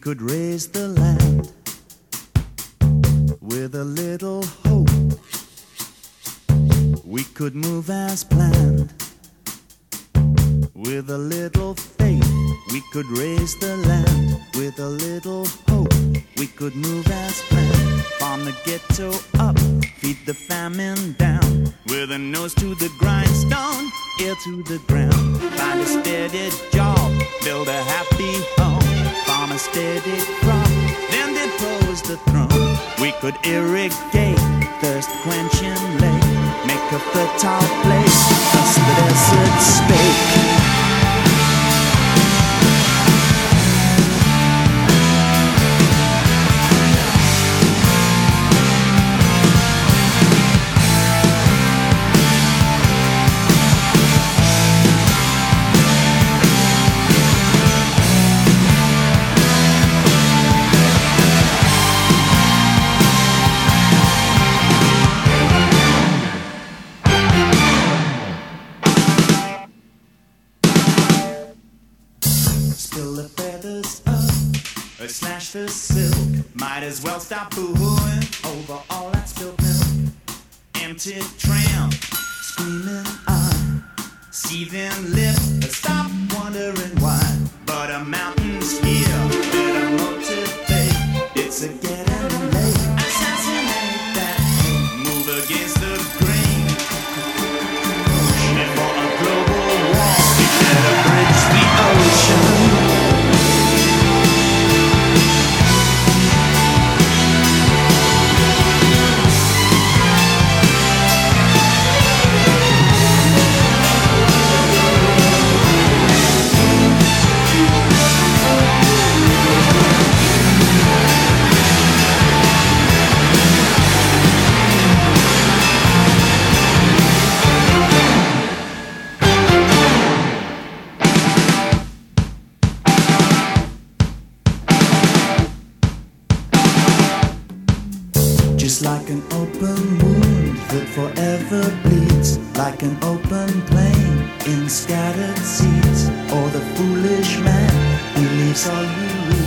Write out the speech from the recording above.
could raise the land with a little hope. We could move as planned with a little faith. We could raise the land with a little hope. We could move as planned. Farm the ghetto up, feed the famine down, with a nose to the grindstone, ear to the ground. Find a steady job, build a happy home, farm a steady crop, then depose the throne. We could irrigate, thirst quenching lake, make a fertile place, thus the desert spake. Spill the feathers up, or slash the silk. Might as well stop boo-hooing over all that spilled milk. Empty tram, screaming on, seething lip, stop wondering why. But a mountain's here, better motivate. It's a getting late, assassinate that, move against the grain. And for a global war, we better bridge the ocean. Just like an open wound that forever bleeds, like an open plain in scattered seeds, or the foolish man who leaves all you read.